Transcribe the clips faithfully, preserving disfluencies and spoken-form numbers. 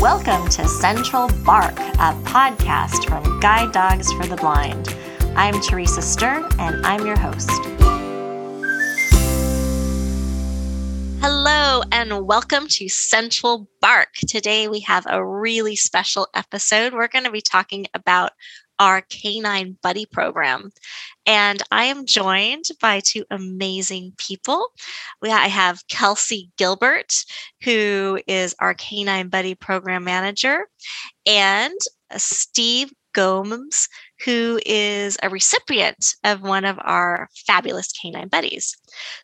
Welcome to Central Bark, a podcast from Guide Dogs for the Blind. I'm Teresa Stern, and I'm your host. Hello, and welcome to Central Bark. Today we have a really special episode. We're going to be talking about our Canine Buddy program. And I am joined by two amazing people. We, I have Kelsey Gilbert, who is our Canine Buddy program manager, and Steve Gomes, who is a recipient of one of our fabulous Canine Buddies.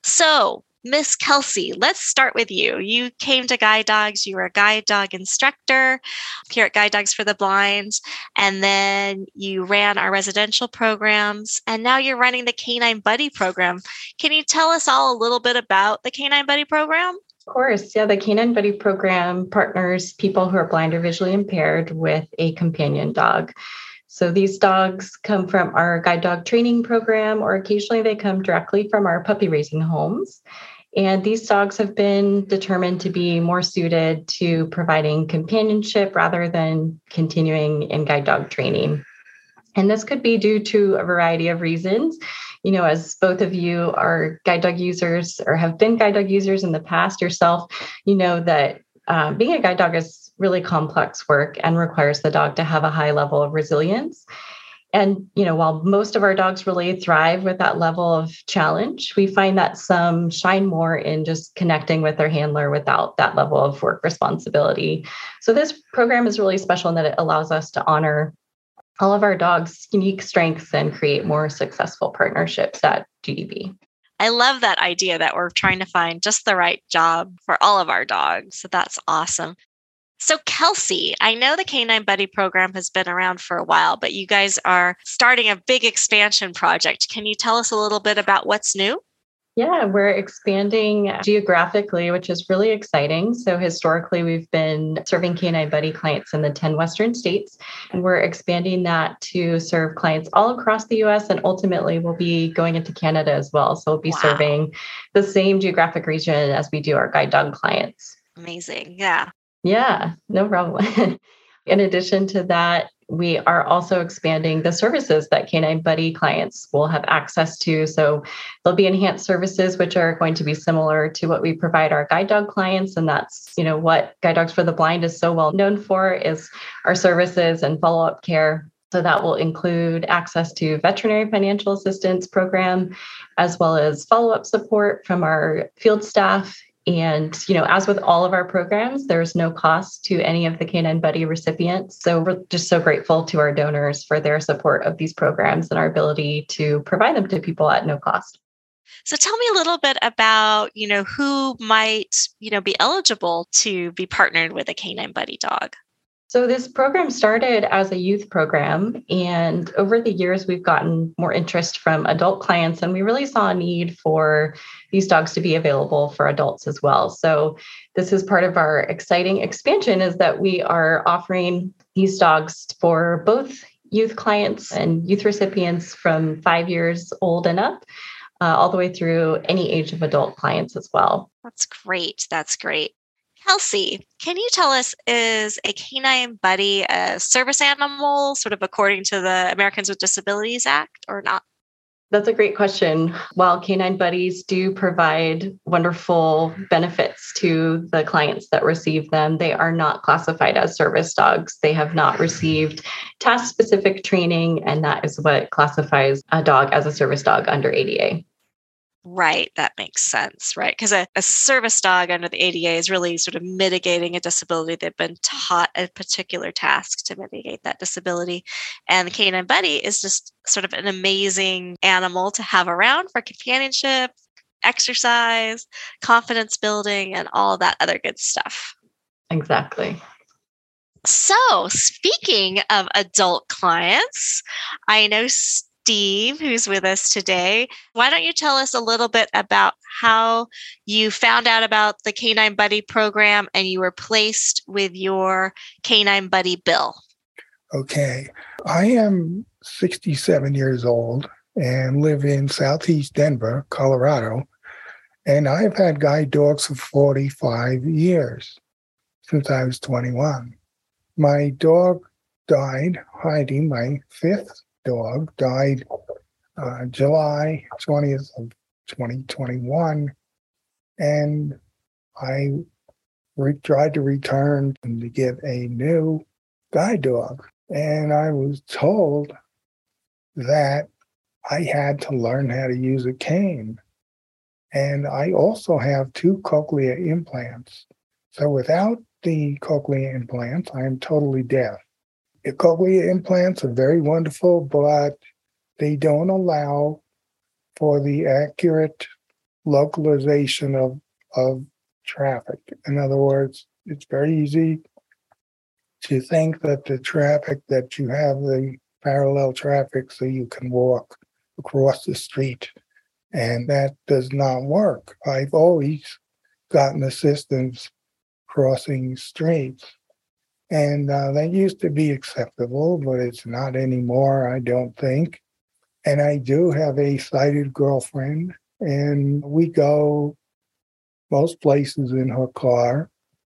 So, Miss Kelsey, let's start with you. You came to Guide Dogs. You were a guide dog instructor here at Guide Dogs for the Blind, and then you ran our residential programs, and now you're running the Canine Buddy program. Can you tell us all a little bit about the Canine Buddy program? Of course. Yeah, the Canine Buddy program partners people who are blind or visually impaired with a companion dog. So these dogs come from our guide dog training program, or occasionally they come directly from our puppy raising homes. And these dogs have been determined to be more suited to providing companionship rather than continuing in guide dog training. And this could be due to a variety of reasons. You know, as both of you are guide dog users or have been guide dog users in the past yourself, you know that uh, being a guide dog is really complex work and requires the dog to have a high level of resilience. And, you know, while most of our dogs really thrive with that level of challenge, we find that some shine more in just connecting with their handler without that level of work responsibility. So this program is really special in that it allows us to honor all of our dogs' unique strengths and create more successful partnerships at G D B. I love that idea that we're trying to find just the right job for all of our dogs. So that's awesome. So Kelsey, I know the Canine Buddy program has been around for a while, but you guys are starting a big expansion project. Can you tell us a little bit about what's new? Yeah, we're expanding geographically, which is really exciting. So historically, we've been serving Canine Buddy clients in the ten Western states, and we're expanding that to serve clients all across the U S, and ultimately we'll be going into Canada as well. So we'll be wow. serving the same geographic region as we do our guide dog clients. Amazing. Yeah. Yeah, no problem. In addition to that, we are also expanding the services that Canine Buddy clients will have access to. So there'll be enhanced services, which are going to be similar to what we provide our guide dog clients. And that's, you know, what Guide Dogs for the Blind is so well known for is our services and follow-up care. So that will include access to veterinary financial assistance program, as well as follow-up support from our field staff. And, you know, as with all of our programs, there's no cost to any of the Canine Buddy recipients. So we're just so grateful to our donors for their support of these programs and our ability to provide them to people at no cost. So tell me a little bit about, you know, who might, you know, be eligible to be partnered with a Canine Buddy dog. So this program started as a youth program, and over the years, we've gotten more interest from adult clients, and we really saw a need for these dogs to be available for adults as well. So this is part of our exciting expansion, is that we are offering these dogs for both youth clients and youth recipients from five years old and up, uh, all the way through any age of adult clients as well. That's great. That's great. Kelsey, can you tell us, is a Canine Buddy a service animal, sort of according to the Americans with Disabilities Act, or not? That's a great question. While Canine Buddies do provide wonderful benefits to the clients that receive them, they are not classified as service dogs. They have not received task-specific training, and that is what classifies a dog as a service dog under A D A. Right. That makes sense, right? Because a, a service dog under the A D A is really sort of mitigating a disability. They've been taught a particular task to mitigate that disability. And the Canine Buddy is just sort of an amazing animal to have around for companionship, exercise, confidence building, and all that other good stuff. Exactly. So speaking of adult clients, I know Steve, who's with us today. Why don't you tell us a little bit about how you found out about the Canine Buddy program and you were placed with your Canine Buddy bill? Okay. I am sixty-seven years old and live in Southeast Denver, Colorado. And I've had guide dogs for forty-five years, since I was twenty-one. My dog died, Heidi, my fifth dog, died uh, July twentieth of twenty twenty-one. And I re- tried to return and to get a new guide dog. And I was told that I had to learn how to use a cane. And I also have two cochlea implants. So without the cochlea implants, I am totally deaf. The cochlea implants are very wonderful, but they don't allow for the accurate localization of, of traffic. In other words, it's very easy to think that the traffic, that you have the parallel traffic so you can walk across the street. And that does not work. I've always gotten assistance crossing streets. And uh, that used to be acceptable, but it's not anymore, I don't think. And I do have a sighted girlfriend, and we go most places in her car.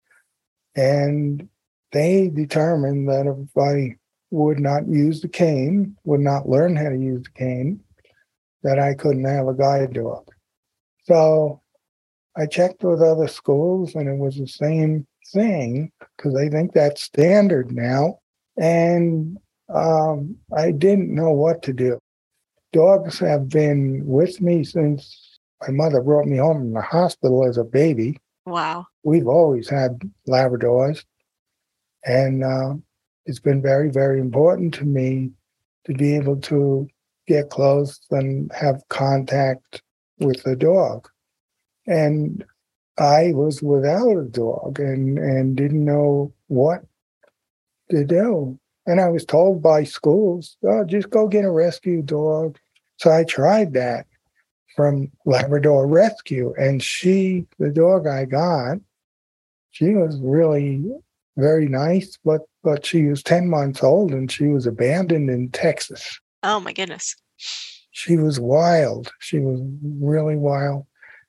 And they determined that if I would not use the cane, would not learn how to use the cane, that I couldn't have a guide dog. So I checked with other schools, and it was the same thing, because I think that's standard now. And um, I didn't know what to do. Dogs have been with me since my mother brought me home from the hospital as a baby. Wow. We've always had Labradors. And uh, it's been very, very important to me to be able to get close and have contact with the dog. And I was without a dog and, and didn't know what to do. And I was told by schools, oh, just go get a rescue dog. So I tried that from Labrador Rescue. And she, the dog I got, she was really very nice, but, but she was ten months old and she was abandoned in Texas. Oh, my goodness. She was wild. She was really wild.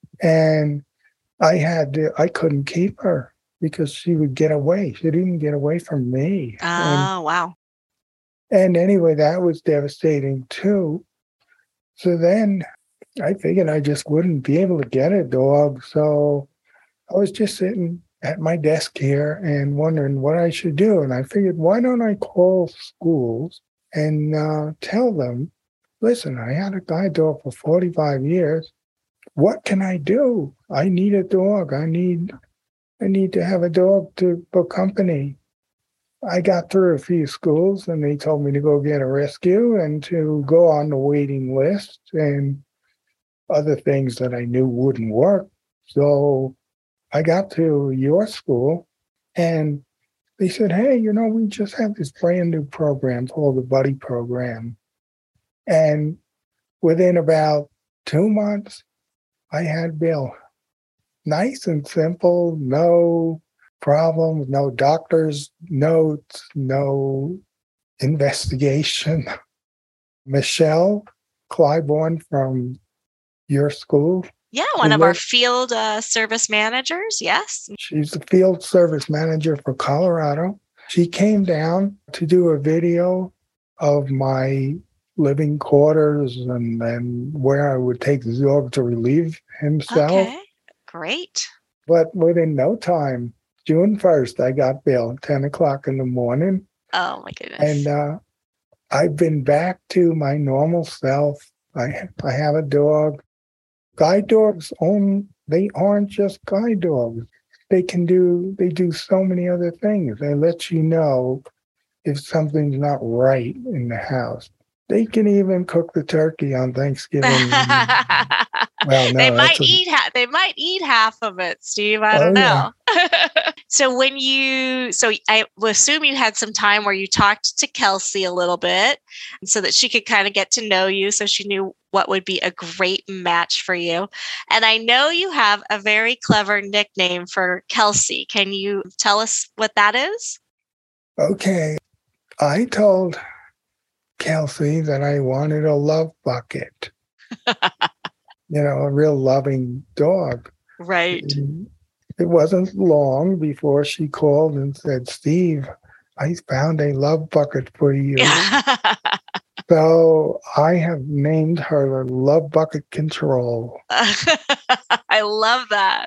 And I had to, I couldn't keep her because she would get away. She didn't get away from me. Oh, and, wow. And anyway, that was devastating too. So then I figured I just wouldn't be able to get a dog. So I was just sitting at my desk here and wondering what I should do. And I figured, why don't I call schools and uh, tell them, listen, I had a guide dog for forty-five years. What can I do? I need a dog. I need I need to have a dog to for company. I got through a few schools and they told me to go get a rescue and to go on the waiting list and other things that I knew wouldn't work. So I got to your school and they said, hey, you know, we just have this brand new program called the Buddy Program. And within about two months, I had Bill. Nice and simple, no problems, no doctor's notes, no investigation. Michelle Clybourne from your school. Yeah, one of our field uh, service managers, yes. She's the field service manager for Colorado. She came down to do a video of my living quarters and then where I would take the dog to relieve himself. Okay, great. But within no time, June first, I got Bill at ten o'clock in the morning. Oh, my goodness. And uh, I've been back to my normal self. I I have a dog. Guide dogs, own, they aren't just guide dogs. They can do, they do so many other things. They let you know if something's not right in the house. They can even cook the turkey on Thanksgiving. Well, no, they might a, eat. Ha- they might eat half of it, Steve. I don't oh, know. Yeah. So when you, so I will assume you had some time where you talked to Kelsey a little bit, so that she could kind of get to know you, so she knew what would be a great match for you. And I know you have a very clever nickname for Kelsey. Can you tell us what that is? Okay, I told Kelsey that I wanted a love bucket. You know, a real loving dog. Right. And it wasn't long before she called and said, Steve, I found a love bucket for you. So I have named her Love Bucket Control. I love that.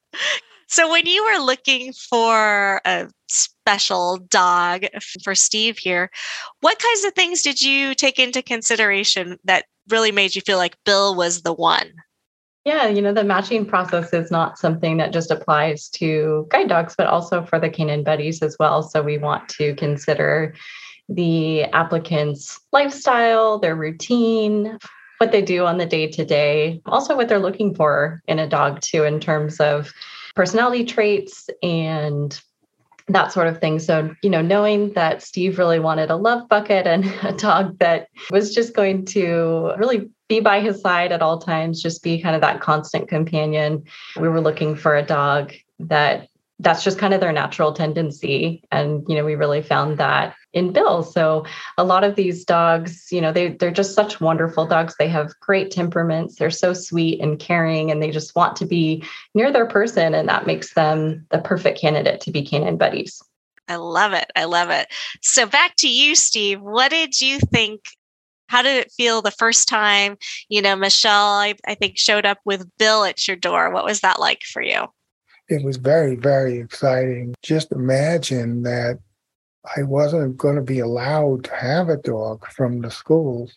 So when you were looking for a special dog for Steve here, what kinds of things did you take into consideration that really made you feel like Bill was the one? Yeah, you know, the matching process is not something that just applies to guide dogs, but also for the canine buddies as well. So we want to consider the applicant's lifestyle, their routine, what they do on the day to day, also what they're looking for in a dog too, in terms of personality traits and that sort of thing. So, you know, knowing that Steve really wanted a love bucket and a dog that was just going to really be by his side at all times, just be kind of that constant companion. We were looking for a dog that that's just kind of their natural tendency. And, you know, we really found that in Bill. So a lot of these dogs, you know, they, they're just such wonderful dogs. They have great temperaments. They're so sweet and caring, and they just want to be near their person. And that makes them the perfect candidate to be canine buddies. I love it. I love it. So back to you, Steve. What did you think? How did it feel the first time, you know, Michelle, I, I think, showed up with Bill at your door? What was that like for you? It was very, very exciting. Just imagine that I wasn't going to be allowed to have a dog from the schools.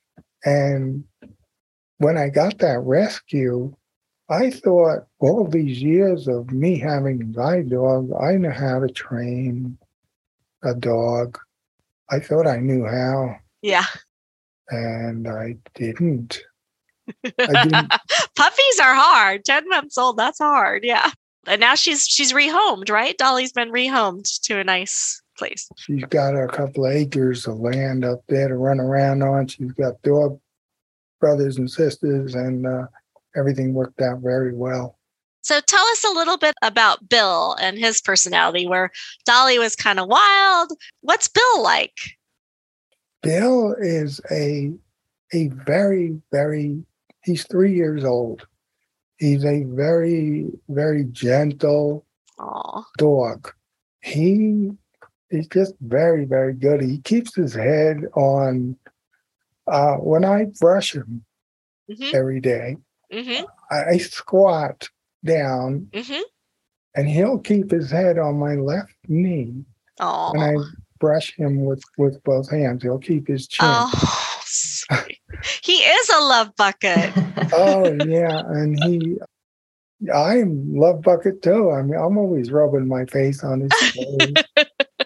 And when I got that rescue, I thought all these years of me having a guide dog, I know how to train a dog. I thought I knew how. Yeah. And I didn't. I didn't. Puppies are hard. ten months old, that's hard. Yeah. And now she's she's rehomed, right? Dolly's been rehomed to a nice place. She's got a couple of acres of land up there to run around on. She's got dog brothers and sisters, and uh, everything worked out very well. So tell us a little bit about Bill and his personality, where Dolly was kind of wild. What's Bill like? Bill is a a very, very, he's three years old. He's a very, very gentle Aww. dog. He is just very, very good. He keeps his head on, uh, when I brush him mm-hmm. every day, mm-hmm. I, I squat down mm-hmm. and he'll keep his head on my left knee. Aww. And I brush him with, with both hands. He'll keep his chin. Oh, he is a love bucket. Oh, yeah. And he, I'm love bucket too. I mean, I'm always rubbing my face on his face.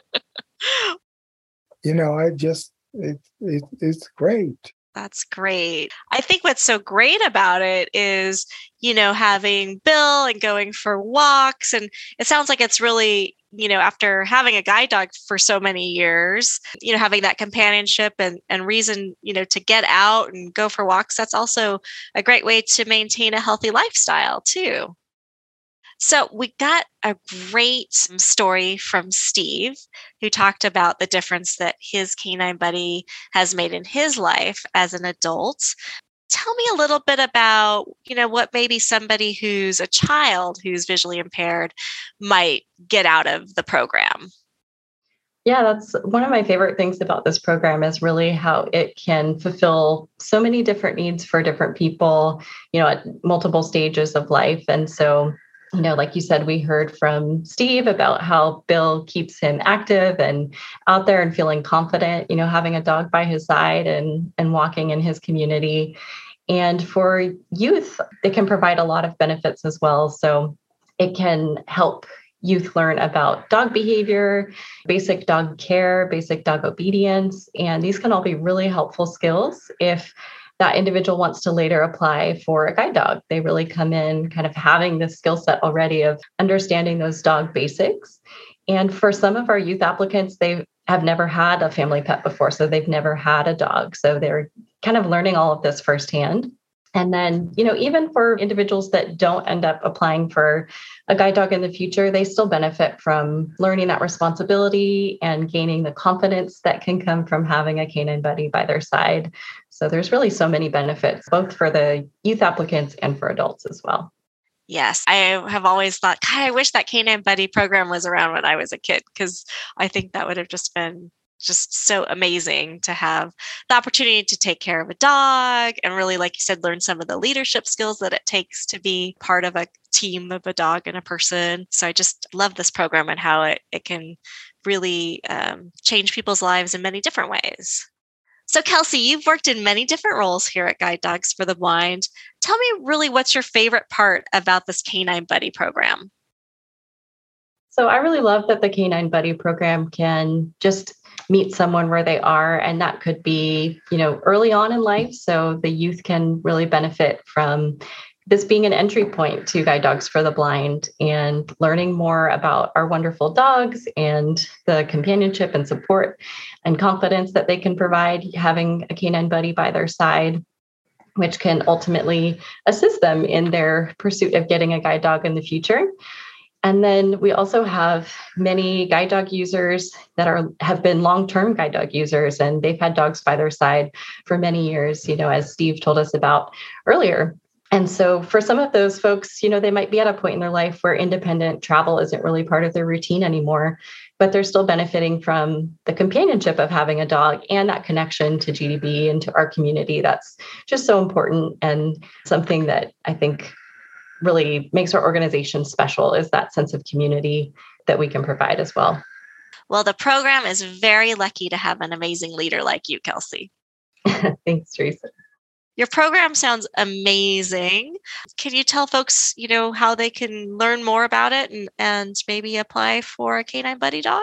You know, I just, it, it, it's great. That's great. I think what's so great about it is, you know, having Bill and going for walks. And it sounds like it's really, you know, after having a guide dog for so many years, you know, having that companionship and, and reason, you know, to get out and go for walks. That's also a great way to maintain a healthy lifestyle too. So we got a great story from Steve, who talked about the difference that his canine buddy has made in his life as an adult. Tell me a little bit about, you know, what maybe somebody who's a child who's visually impaired might get out of the program. Yeah, that's one of my favorite things about this program is really how it can fulfill so many different needs for different people, you know, at multiple stages of life. And so, you know, like you said, we heard from Steve about how Bill keeps him active and out there and feeling confident, you know, having a dog by his side and, and walking in his community. And for youth, it can provide a lot of benefits as well. So it can help youth learn about dog behavior, basic dog care, basic dog obedience. And these can all be really helpful skills if that individual wants to later apply for a guide dog. They really come in kind of having this skill set already of understanding those dog basics. And for some of our youth applicants, they have never had a family pet before, so they've never had a dog. So they're kind of learning all of this firsthand. And then, you know, even for individuals that don't end up applying for a guide dog in the future, they still benefit from learning that responsibility and gaining the confidence that can come from having a canine buddy by their side. So there's really so many benefits, both for the youth applicants and for adults as well. Yes, I have always thought, God, I wish that Canine Buddy program was around when I was a kid, because I think that would have just been just so amazing to have the opportunity to take care of a dog and really, like you said, learn some of the leadership skills that it takes to be part of a team of a dog and a person. So I just love this program and how it, it can really um, change people's lives in many different ways. So Kelsey, you've worked in many different roles here at Guide Dogs for the Blind. Tell me really what's your favorite part about this Canine Buddy program? So I really love that the Canine Buddy program can just meet someone where they are. And that could be, you know, early on in life. So the youth can really benefit from this being an entry point to Guide Dogs for the Blind and learning more about our wonderful dogs and the companionship and support and confidence that they can provide having a canine buddy by their side, which can ultimately assist them in their pursuit of getting a guide dog in the future. And then we also have many guide dog users that are have been long-term guide dog users, and they've had dogs by their side for many years, you know, as Steve told us about earlier. And so for some of those folks, you know, they might be at a point in their life where independent travel isn't really part of their routine anymore, but they're still benefiting from the companionship of having a dog and that connection to G D B and to our community. That's just so important, and something that I think really makes our organization special is that sense of community that we can provide as well. Well, the program is very lucky to have an amazing leader like you, Kelsey. Thanks, Teresa. Your program sounds amazing. Can you tell folks, you know, how they can learn more about it and, and maybe apply for a Canine Buddy dog?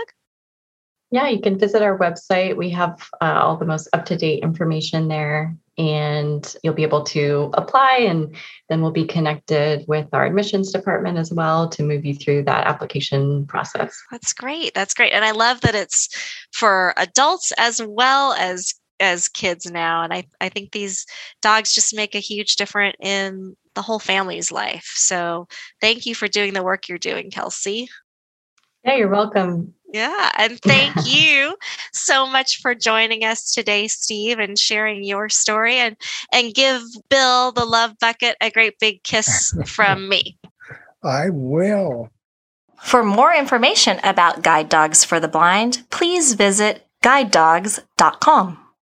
Yeah, you can visit our website. We have uh, all the most up-to-date information there, and you'll be able to apply, and then we'll be connected with our admissions department as well to move you through that application process. That's great. That's great. And I love that it's for adults as well as as kids now. And I, I think these dogs just make a huge difference in the whole family's life. So thank you for doing the work you're doing, Kelsey. Yeah, you're welcome. Yeah. And thank you so much for joining us today, Steve, and sharing your story, and, and give Bill the love bucket a great big kiss from me. I will. For more information about Guide Dogs for the Blind, please visit guide dogs dot com.